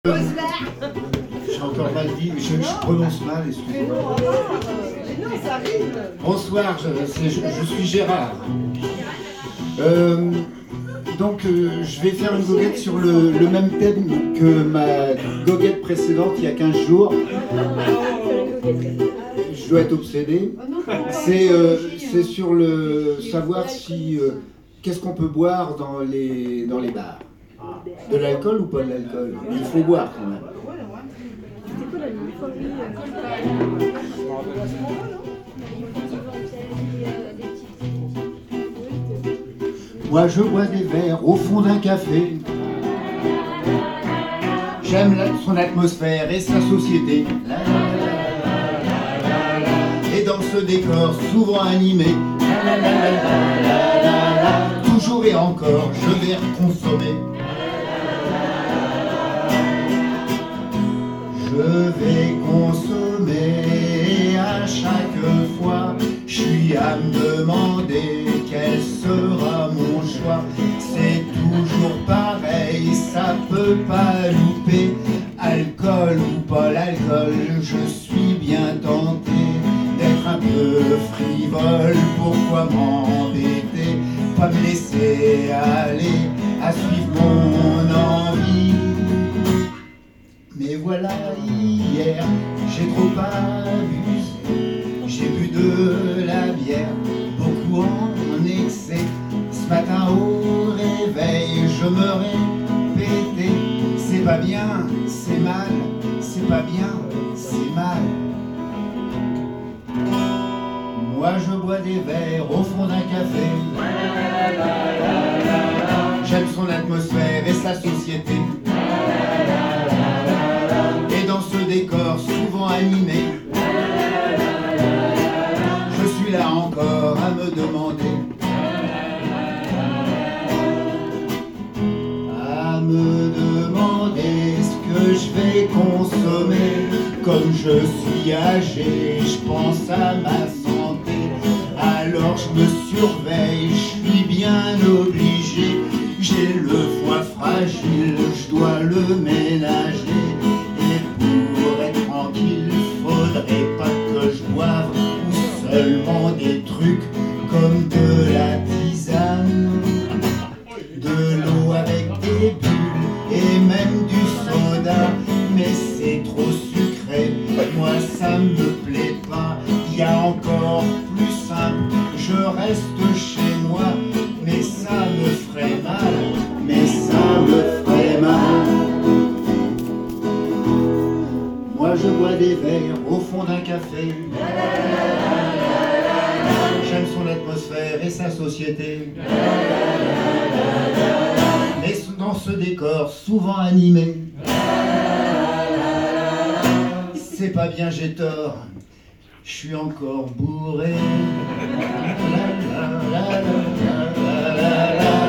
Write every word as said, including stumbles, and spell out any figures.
J'ai encore mal dit, je, je prononce mal, excusez-moi. Bonsoir, je, c'est- je, je suis Gérard. Euh, donc euh, je vais faire une goguette sur le, le même thème que ma goguette précédente il y a quinze jours. Je dois être obsédé. C'est euh, c'est sur le savoir si euh, qu'est-ce qu'on peut boire dans les, dans les bars. De l'alcool ou pas de l'alcool? Il faut boire quand même. Moi je bois des verres au fond d'un café. J'aime la- son atmosphère et sa société. La, la, la, la, la, la. Et dans ce décor souvent animé, la, la, la, la, la, la, la. Toujours et encore je vais consommer. Je vais consommer à chaque fois. Je suis à me demander quel sera mon choix. C'est toujours pareil, ça peut pas louper. Alcool ou pas l'alcool, je suis bien tenté d'être un peu frivole. Pourquoi m'embêter, pas me laisser aller à suivre mon envie. Mais voilà, hier, j'ai trop abusé. J'ai bu de la bière, beaucoup en excès. Ce matin au réveil, je me répétais: c'est pas bien, c'est mal, c'est pas bien, c'est mal. Moi je bois des verres au fond d'un café. J'aime son atmosphère et sa société. Et dans ce décor souvent animé, je suis là encore à me demander, à me demander ce que je vais consommer. Comme je suis âgé, je pense à ma santé. Alors je me surveille, je suis bien obligé. J'ai le foie fragile, je dois le ménager. Pour être tranquille, faudrait pas que je boive ou seulement des trucs comme de la tisane, de l'eau avec des bulles et même du soda. Mais c'est trop sucré, moi ça me plaît pas. Il y a encore plus simple, je reste chez moi. Mais ça me ferait mal, mais ça me ferait mal. Moi je bois des verres au fond d'un café. J'aime son atmosphère et sa société. Mais dans ce décor souvent animé, c'est pas bien, j'ai tort, je suis encore bourré. La, la, la, la, la, la, la, la.